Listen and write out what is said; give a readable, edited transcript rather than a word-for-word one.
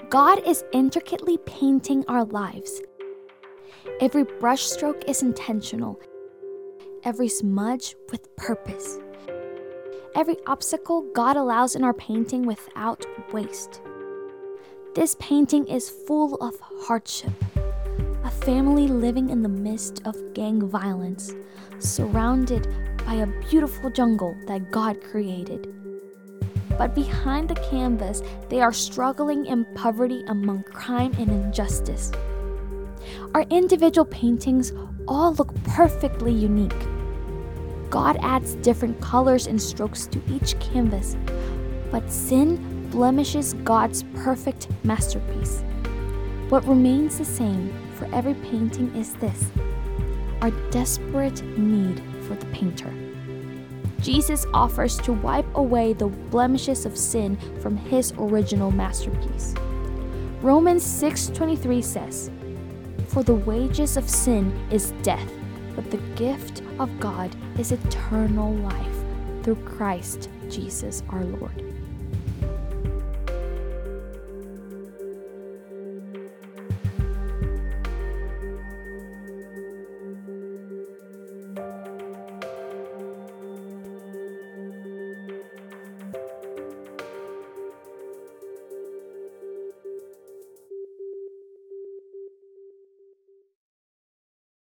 God is intricately painting our lives. Every brushstroke is intentional, every smudge with purpose. Every obstacle God allows in our painting without waste. This painting is full of hardship. A family living in the midst of gang violence, surrounded by a beautiful jungle that God created. But behind the canvas, they are struggling in poverty among crime and injustice. Our individual paintings all look perfectly unique. God adds different colors and strokes to each canvas, but sin blemishes God's perfect masterpiece. What remains the same for every painting is this: our desperate need for the painter. Jesus offers to wipe away the blemishes of sin from his original masterpiece. Romans 6:23 says, "For the wages of sin is death, but the gift of God is eternal life through Christ Jesus our Lord."